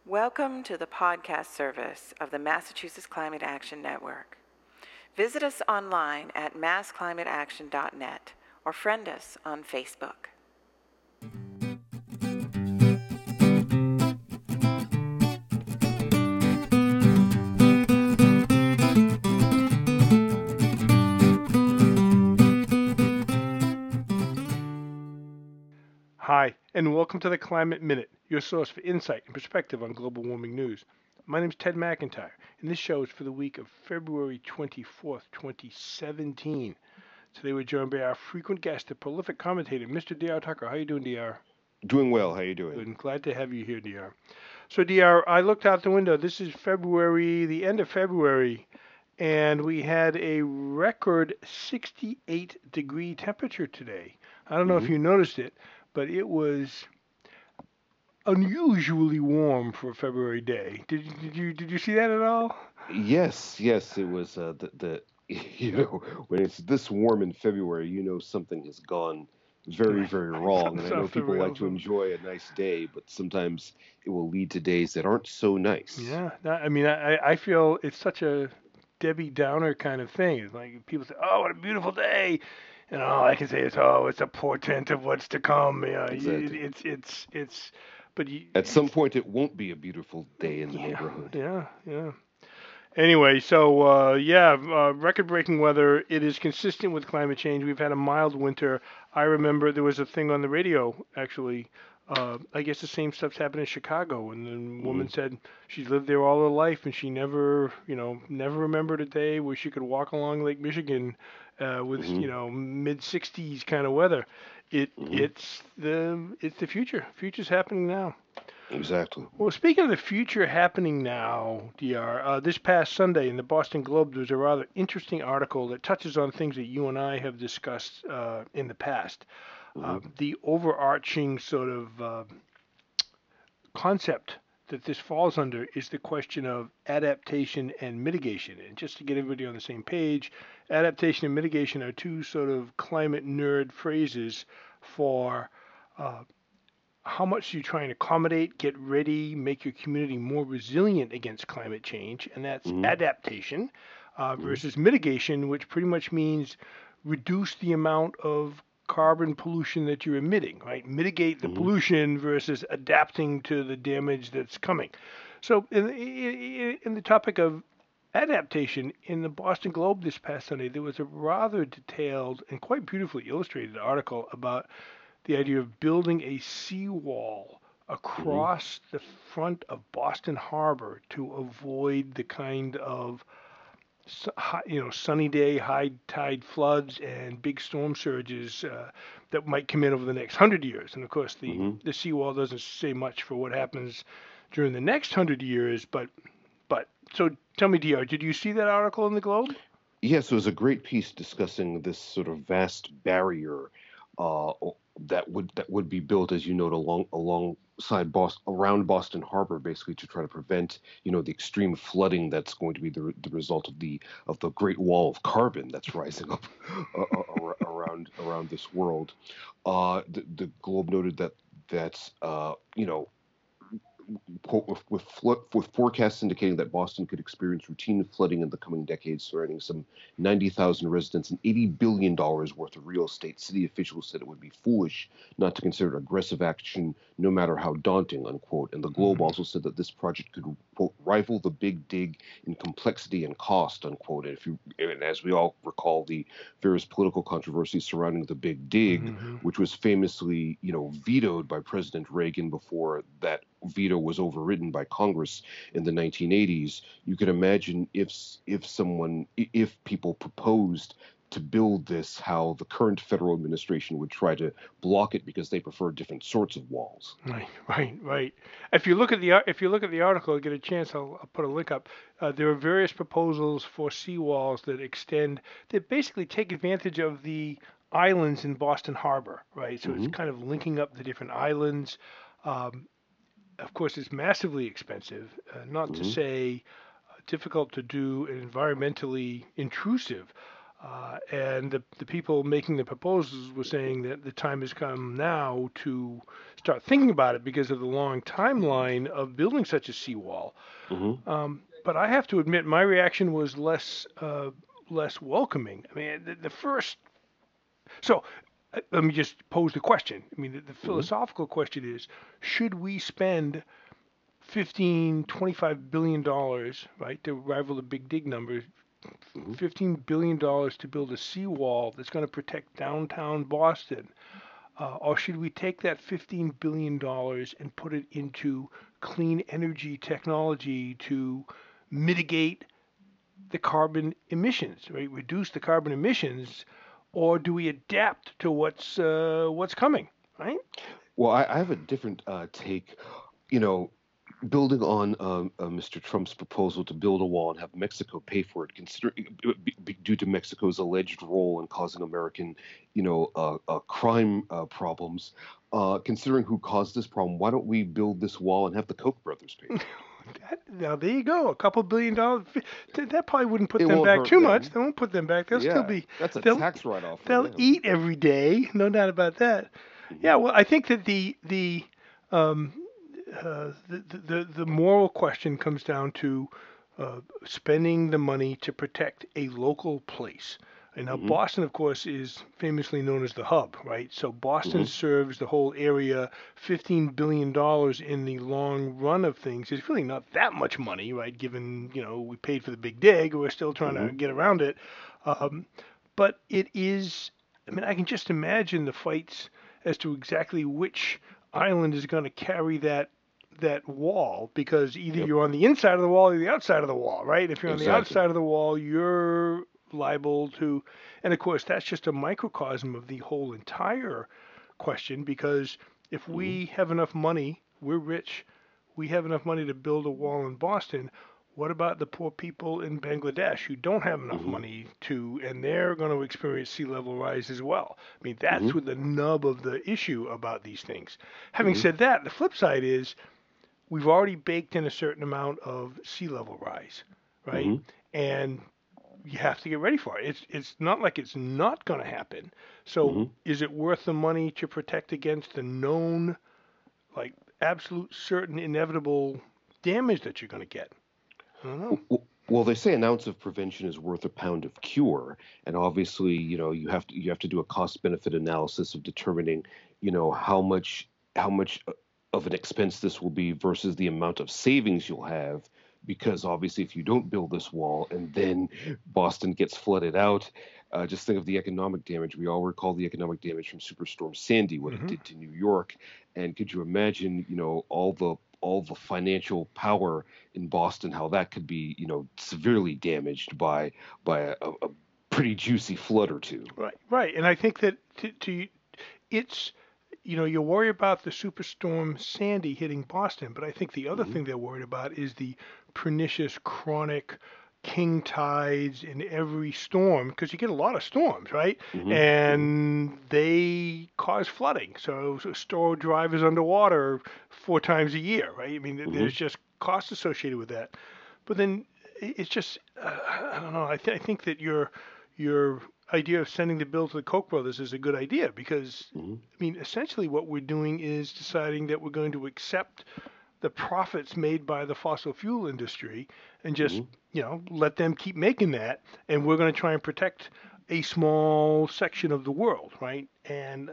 Welcome to the podcast service of the Massachusetts Climate Action Network. Visit us online at massclimateaction.net or friend us on Facebook. Hi, and welcome to the Climate Minute, your source for insight and perspective on global warming news. My name is Ted McIntyre, and this show is for the week of February 24th, 2017. Today we're joined by our frequent guest, the prolific commentator, Mr. D.R. Tucker. How are you doing, D.R.? Doing well. How you doing? Good, and glad to have you here, D.R. So, D.R., I looked out the window. This is February, the end of February, and we had a record 68-degree temperature today. I don't know if you noticed it, but it was unusually warm for a February day. Did you see that at all? Yes, it was the when it's this warm in February, something has gone very, very wrong. And I know Off the people like rails. to enjoy a nice day, but sometimes it will lead to days that aren't so nice. Yeah, I mean, I feel it's such a Debbie Downer kind of thing. It's like people say, "Oh, what a beautiful day," and all I can say is, "Oh, it's a portent of what's to come." You know, Exactly. it's, but At some point, it won't be a beautiful day in the yeah, neighborhood. yeah. Anyway, so record-breaking weather. It is consistent with climate change. We've had a mild winter. I remember there was a thing on the radio, actually. I guess the same stuff's happened in Chicago, and the hmm woman said she's lived there all her life, and she never, never remembered a day where she could walk along Lake Michigan with, hmm mid 60s kind of weather. hmm It's the future. Future's happening now. Exactly. Well, speaking of the future happening now, DR, this past Sunday in the Boston Globe, there was a rather interesting article that touches on things that you and I have discussed in the past. hmm The overarching sort of concept that this falls under is the question of adaptation and mitigation. And just to get everybody on the same page, adaptation and mitigation are two sort of climate nerd phrases for uh, how much you try and accommodate, get ready, make your community more resilient against climate change, and that's hmm adaptation, hmm versus mitigation, which pretty much means reduce the amount of carbon pollution that you're emitting, right? Mitigate the hmm pollution versus adapting to the damage that's coming. So, in the topic of adaptation, in the Boston Globe this past Sunday, there was a rather detailed and quite beautifully illustrated article about the idea of building a seawall hmm across the front of Boston Harbor to avoid the kind of sunny day, high tide floods and big storm surges that might come in over the next 100 years. And of course, hmm the seawall doesn't say much for what happens during the next 100 years. But so tell me, Dr. Did you see that article in the Globe? Yes, it was a great piece discussing this sort of vast barrier that would be built, as you note, alongside Boston, around Boston Harbor, basically to try to prevent, the extreme flooding that's going to be the result of the Great Wall of Carbon that's rising up around this world. The Globe noted that quote, with forecasts indicating that Boston could experience routine flooding in the coming decades, threatening some 90,000 residents and $80 billion worth of real estate. City officials said it would be foolish not to consider aggressive action, no matter how daunting, unquote. And the Globe Mm-hmm. also said that this project could, quote, rival the Big Dig in complexity and cost, unquote. And as we all recall, the various political controversies surrounding the Big Dig, Mm-hmm. which was famously, vetoed by President Reagan before that veto was overridden by Congress in the 1980s. You could imagine if people proposed to build this, how the current federal administration would try to block it because they prefer different sorts of walls. Right. If you look at the article, get a chance, I'll put a link up. There are various proposals for seawalls that extend that basically take advantage of the islands in Boston Harbor, right? So it's hmm kind of linking up the different islands. Um, of course, it's massively expensive, not to hmm say difficult to do and environmentally intrusive. And the people making the proposals were saying that the time has come now to start thinking about it because of the long timeline of building such a seawall. Hmm. But I have to admit, my reaction was less welcoming. I mean, the first. So let me just pose the question. I mean, the Hmm. philosophical question is: should we spend 15, $25 billion, right, to rival the big dig numbers, Hmm. $15 billion to build a seawall that's going to protect downtown Boston? Or should we take that $15 billion and put it into clean energy technology to mitigate the carbon emissions, right? Reduce the carbon emissions, or do we adapt to what's coming, right? Well, I have a different take. You know, building on Mr. Trump's proposal to build a wall and have Mexico pay for it, due to Mexico's alleged role in causing American, crime problems. Considering who caused this problem, why don't we build this wall and have the Koch brothers pay for it? Now there you go, a couple $1 billion. That probably wouldn't put It them won't back hurt too much. them. They won't put them back. They'll still Yeah, be that's a they'll tax write-off for they'll them. eat every day, no doubt about that. Hmm. Yeah, well, I think that um, the moral question comes down to spending the money to protect a local place. And now Hmm. Boston, of course, is famously known as the hub, right? So Boston Hmm. serves the whole area. $15 billion in the long run of things is really not that much money, right? Given we paid for the big dig, we're still trying Hmm. to get around it. Um, but it is. I mean, I can just imagine the fights as to exactly which island is going to carry that wall, because either Yep, you're on the inside of the wall or the outside of the wall, right? If you're on the exactly. outside of the wall, you're liable to, and of course that's just a microcosm of the whole entire question, because if Hmm. we have enough money, we're rich, we have enough money to build a wall in Boston. What about the poor people in Bangladesh who don't have enough Hmm. money to, and they're going to experience sea level rise as well? I mean, Hmm. that's what the nub of the issue about these things. Having Hmm. said that, the flip side is we've already baked in a certain amount of sea level rise, right? Hmm. And you have to get ready for it. It's not like it's not going to happen. So Hmm. is it worth the money to protect against the known, like absolute certain inevitable damage that you're going to get? I don't know. Well, they say an ounce of prevention is worth a pound of cure, and obviously, you have to do a cost benefit analysis of determining, how much of an expense this will be versus the amount of savings you'll have. Because obviously, if you don't build this wall and then Boston gets flooded out, just think of the economic damage. We all recall the economic damage from Superstorm Sandy, what it Hmm. did to New York, and could you imagine, all the financial power in Boston, how that could be, severely damaged by a pretty juicy flood or two. Right, right. And I think that it's, you worry about the superstorm Sandy hitting Boston, but I think the other Hmm. thing they're worried about is the pernicious chronic king tides in every storm, because you get a lot of storms, right? Hmm. Hmm. And they cause flooding. So store drivers underwater 4 times a year, right? I mean, Hmm. there's just costs associated with that. But then it's just, I don't know. I think that your idea of sending the bill to the Koch brothers is a good idea, because, Hmm. I mean, essentially what we're doing is deciding that we're going to accept the profits made by the fossil fuel industry and just, Hmm. let them keep making that. And we're going to try and protect a small section of the world, right? And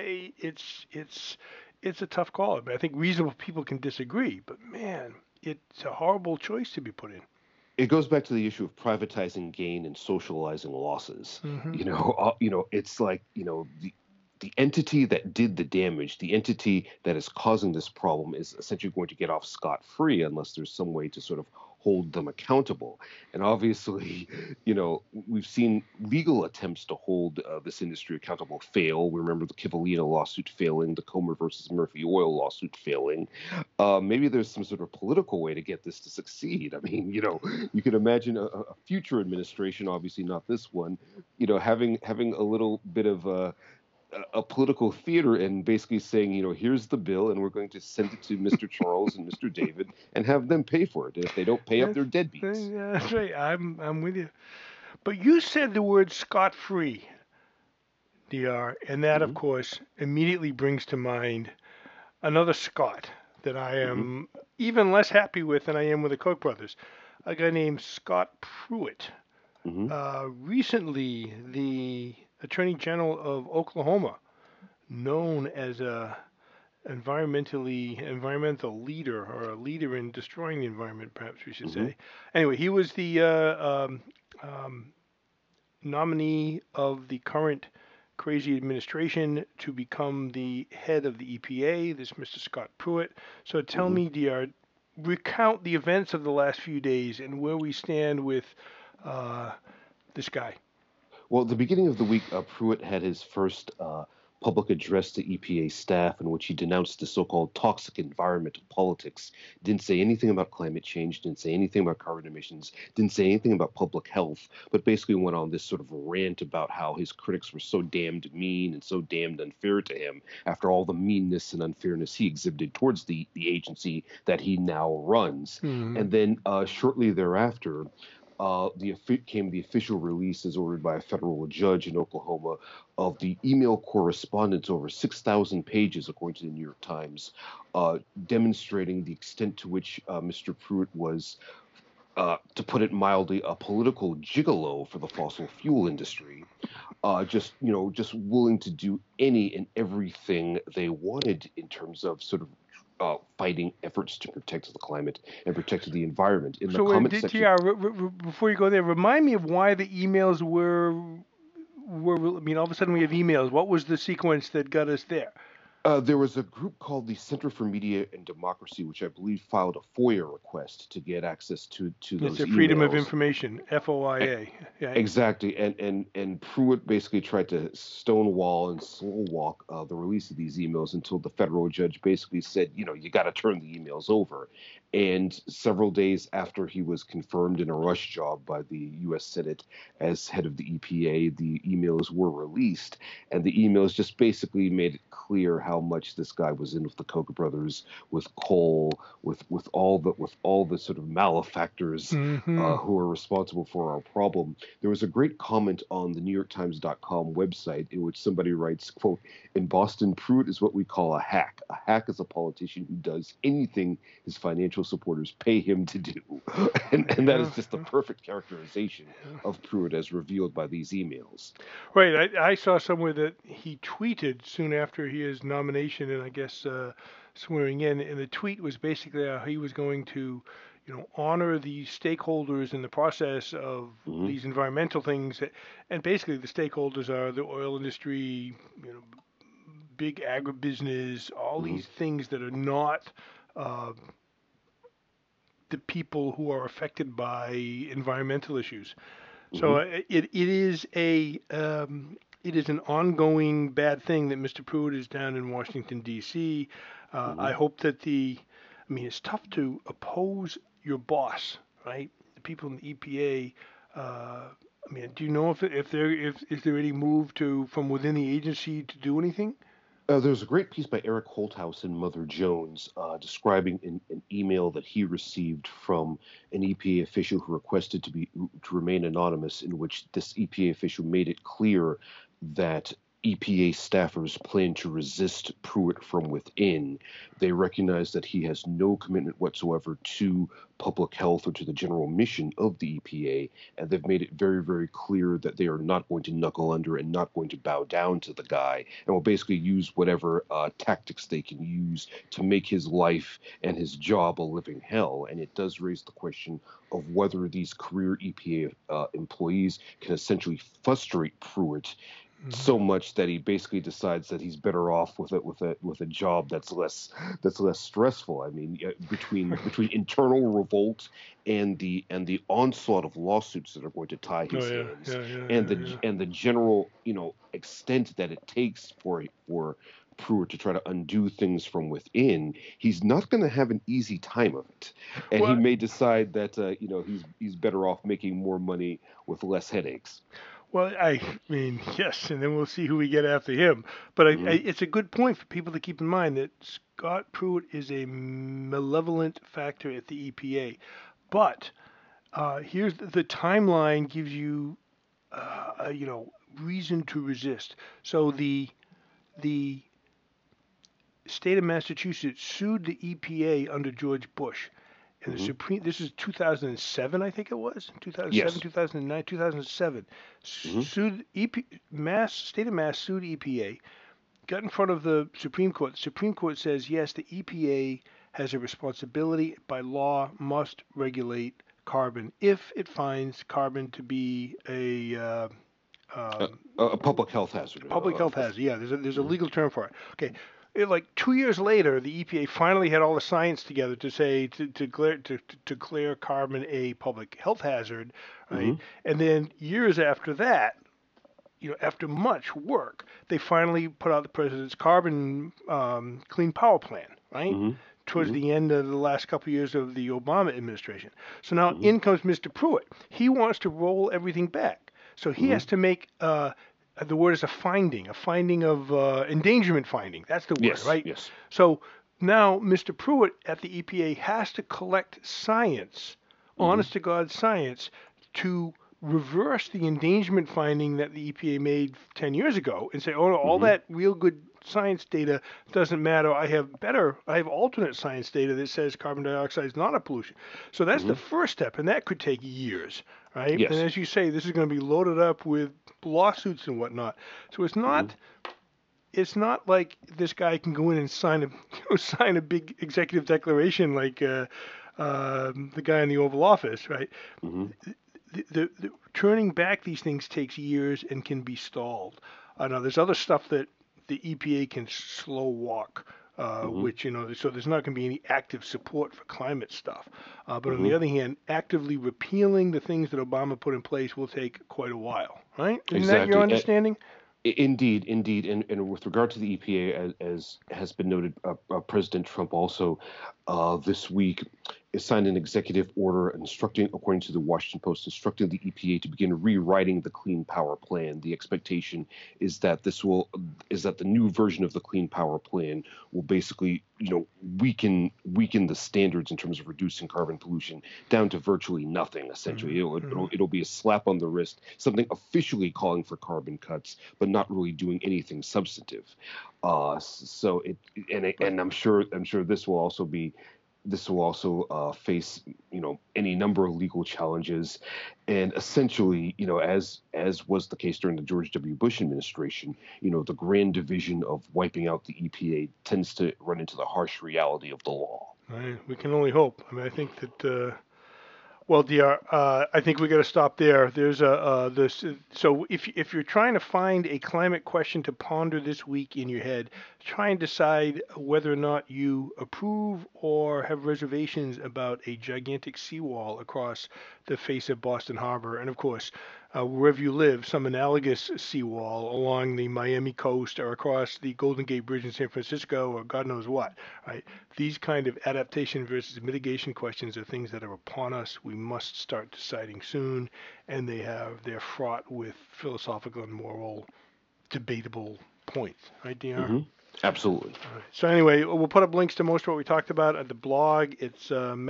it's a tough call. I think reasonable people can disagree, but man, it's a horrible choice to be put in. It goes back to the issue of privatizing gain and socializing losses. Hmm. It's like, the entity that did the damage, the entity that is causing this problem, is essentially going to get off scot-free unless there's some way to sort of hold them accountable. And obviously, we've seen legal attempts to hold this industry accountable fail. We remember the Kivalina lawsuit failing, the Comer versus Murphy Oil lawsuit failing. Maybe there's some sort of political way to get this to succeed. I mean, you can imagine a future administration, obviously not this one, having a little bit of a political theater and basically saying, here's the bill, and we're going to send it to Mr. Charles and Mr. David and have them pay for it. And if they don't pay up, That's, they're deadbeats. yeah, that's right. I'm with you. But you said the word scot-free, DR, and that, of Hmm. course, immediately brings to mind another Scott that I Hmm. am even less happy with than I am with the Koch brothers. A guy named Scott Pruitt. Hmm. Recently, the Attorney General of Oklahoma, known as a environmental leader or a leader in destroying the environment, perhaps we should Hmm. say. Anyway, he was the um, nominee of the current crazy administration to become the head of the EPA, this Mr. Scott Pruitt. So tell Hmm. me, DR, recount the events of the last few days and where we stand with uh, this guy. Well, at the beginning of the week, Pruitt had his first public address to EPA staff in which he denounced the so-called toxic environmental politics. Didn't say anything about climate change, didn't say anything about carbon emissions, didn't say anything about public health, but basically went on this sort of rant about how his critics were so damned mean and so damned unfair to him after all the meanness and unfairness he exhibited towards the agency that he now runs. Hmm. And then shortly thereafter, came the official release, as ordered by a federal judge in Oklahoma, of the email correspondence over 6,000 pages, according to the New York Times, demonstrating the extent to which Mr. Pruitt was, to put it mildly, a political gigolo for the fossil fuel industry. Just willing to do any and everything they wanted in terms of sort of fighting efforts to protect the climate and protect the environment. In the So, comment section, DR, before you go there, remind me of why the emails were. I mean, all of a sudden we have emails. What was the sequence that got us there? there was a group called the Center for Media and Democracy, which I believe filed a FOIA request to get access to It's those a Freedom of emails. Information, FOIA. Yeah. Exactly, and Pruitt basically tried to stonewall and slow walk the release of these emails until the federal judge basically said, you got to turn the emails over. And several days after he was confirmed in a rush job by the U.S. Senate as head of the EPA, the emails were released, and the emails just basically made it clear how much this guy was in with the Koch brothers, with coal, with all the sort of malefactors Hmm. who are responsible for our problem. There was a great comment on the NewYorkTimes.com website in which somebody writes, quote, "In Boston, Pruitt is what we call a hack. A hack is a politician who does anything his financial supporters pay him to do." And that is Yeah. just the perfect characterization Yeah. of Pruitt as revealed by these emails. Right. I saw somewhere that he tweeted soon after his nomination and I guess swearing in, and the tweet was basically how he was going to, honor the stakeholders in the process of Hmm. these environmental things, and basically the stakeholders are the oil industry, big agribusiness, all Hmm. these things that are not uh, the people who are affected by environmental issues. So Hmm. it is an ongoing bad thing that Mr. Pruitt is down in Washington D.C. Hmm. I hope that I mean, it's tough to oppose your boss, right? The people in the EPA. I mean, do you know if is there any move to from within the agency to do anything? There's a great piece by Eric Holthouse in Mother Jones describing an email that he received from an EPA official who requested to remain anonymous, in which this EPA official made it clear that EPA staffers plan to resist Pruitt from within. They recognize that he has no commitment whatsoever to public health or to the general mission of the EPA, and they've made it very, very clear that they are not going to knuckle under and not going to bow down to the guy, and will basically use whatever tactics they can use to make his life and his job a living hell. And it does raise the question of whether these career EPA employees can essentially frustrate Pruitt Mhm. so much that he basically decides that he's better off with a job that's less stressful. I mean, between internal revolt and the onslaught of lawsuits that are going to tie Oh his yeah, hands, yeah, yeah, and yeah, the yeah. and the general extent that it takes for Pruitt to try to undo things from within, he's not going to have an easy time of it, and he Well, may decide that he's better off making more money with less headaches. Well, I mean, yes, and then we'll see who we get after him. But Hmm. it's a good point for people to keep in mind that Scott Pruitt is a malevolent factor at the EPA. But here's the timeline gives you reason to resist. So the state of Massachusetts sued the EPA under George Bush. And the Hmm. this is 2007, I think it was, 2007, Yes. 2009, 2007. Hmm. Sued state of Mass sued EPA, got in front of the Supreme Court. The Supreme Court says, yes, the EPA has a responsibility by law, must regulate carbon if it finds carbon to be A, um, a public health hazard. public health hazard. Yeah, there's a Mhm. legal term for it. Okay. Like 2 years later, the EPA finally had all the science together to say to clear carbon a public health hazard, right? Mhm. And then years after that, after much work, they finally put out the president's carbon clean power plan, right? Mhm. Towards Mhm. the end of the last couple of years of the Obama administration. So now Mhm. in comes Mr. Pruitt. He wants to roll everything back. So he has Mhm. to make the word is a finding of endangerment finding. That's the word, Yes. right? Yes. So now Mr. Pruitt at the EPA has to collect science, Mhm. honest to God science, to reverse the endangerment finding that the EPA made 10 years ago and say, oh, no, all Mhm. that real good science data doesn't matter. I have alternate science data that says carbon dioxide is not a pollution. So that's the Mhm. first step, and that could take years, right? And Yes. as you say, this is going to be loaded up with lawsuits and whatnot. So Mhm. it's not like this guy can go in and sign sign a big executive declaration like the guy in the Oval Office, right? Mhm. The turning back these things takes years and can be stalled. Now there's other stuff that the EPA can slow walk, Mhm. which so there's not going to be any active support for climate stuff. But on the Mhm. other hand, actively repealing the things that Obama put in place will take quite a while, right? Isn't that your Exactly. understanding? Indeed, indeed, and with regard to the EPA, as has been noted, President Trump also this week signed an executive order instructing, according to the Washington Post, instructing the EPA to begin rewriting the Clean Power Plan. The expectation is that the new version of the Clean Power Plan will basically, weaken the standards in terms of reducing carbon pollution down to virtually nothing. Hmm. Essentially, it'll Hmm. it'll, it'll be a slap on the wrist, something officially calling for carbon cuts, but not really doing anything substantive. So it But and I'm sure this will also face any number of legal challenges, and essentially as was the case during the George W. Bush administration, the grand division of wiping out the EPA tends to run into the harsh reality of the law. we can only hope. I mean, I think that. Well, DR, I think we got to stop there. There's this. So if you're trying to find a climate question to ponder this week in your head, try and decide whether or not you approve or have reservations about a gigantic seawall across the face of Boston Harbor, and of course, wherever you live, some analogous seawall along the Miami coast or across the Golden Gate Bridge in San Francisco, or God knows what. Right? These kind of adaptation versus mitigation questions are things that are upon us. We must start deciding soon, and they're fraught with philosophical and moral debatable points, right, DR? Hmm. Absolutely. All right. So anyway, we'll put up links to most of what we talked about at the blog. It's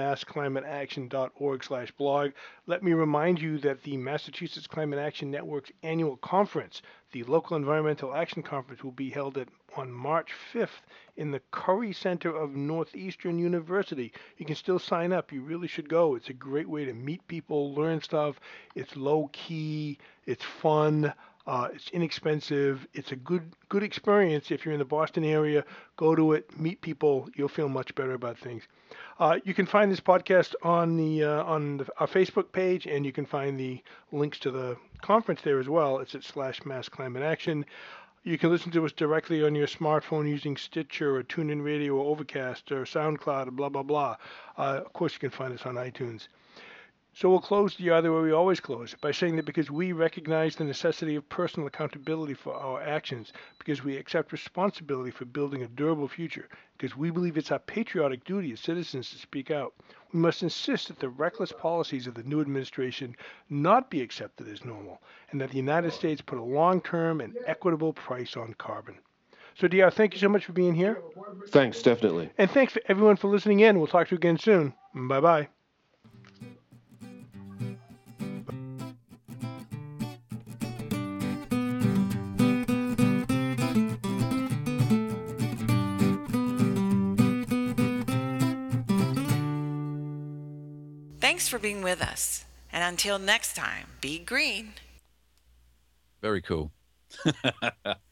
massclimateaction.org/blog. Let me remind you that the Massachusetts Climate Action Network's annual conference, the Local Environmental Action Conference, will be held on March 5th in the Curry Center of Northeastern University. You can still sign up. You really should go. It's a great way to meet people, learn stuff. It's low key. It's fun. It's inexpensive. It's a good experience. If you're in the Boston area, go to it, meet people. You'll feel much better about things. You can find this podcast on our Facebook page, and you can find the links to the conference there as well. It's at /Mass Climate Action. You can listen to us directly on your smartphone using Stitcher or TuneIn Radio or Overcast or SoundCloud or blah blah blah. Of course, you can find us on iTunes. So we'll close the other way we always close, by saying that because we recognize the necessity of personal accountability for our actions, because we accept responsibility for building a durable future, because we believe it's our patriotic duty as citizens to speak out, we must insist that the reckless policies of the new administration not be accepted as normal, and that the United States put a long-term and equitable price on carbon. So, DR, thank you so much for being here. Thanks, definitely. And thanks for everyone for listening in. We'll talk to you again soon. Bye-bye. Thanks for being with us. And until next time, be green. Very cool.